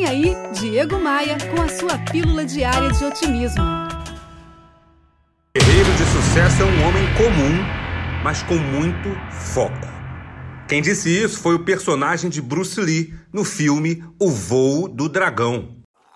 Vem aí, Diego Maia, com a sua pílula diária de otimismo. Guerreiro de sucesso é um homem comum, mas com muito foco. Quem disse isso foi o personagem de Bruce Lee no filme O Voo do Dragão.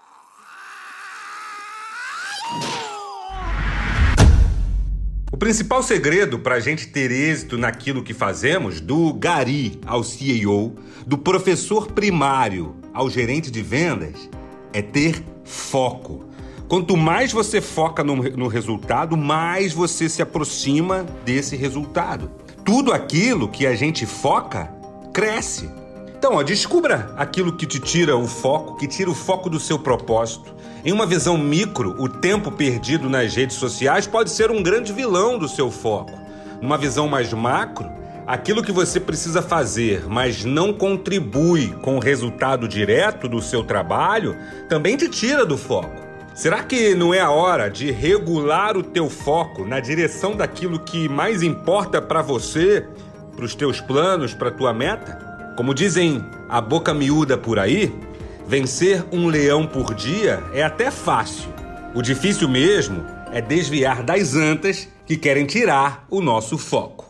O principal segredo para a gente ter êxito naquilo que fazemos, do gari ao CEO, do professor primário ao gerente de vendas, é ter foco. Quanto mais você foca no resultado, mais você se aproxima desse resultado. Tudo aquilo que a gente foca, cresce. Então, descubra aquilo que te tira o foco, que tira o foco do seu propósito. Em uma visão micro, o tempo perdido nas redes sociais pode ser um grande vilão do seu foco. Numa visão mais macro, aquilo que você precisa fazer, mas não contribui com o resultado direto do seu trabalho, também te tira do foco. Será que não é a hora de regular o teu foco na direção daquilo que mais importa para você, para os teus planos, para a tua meta? Como dizem a boca miúda por aí, vencer um leão por dia é até fácil. O difícil mesmo é desviar das antas que querem tirar o nosso foco.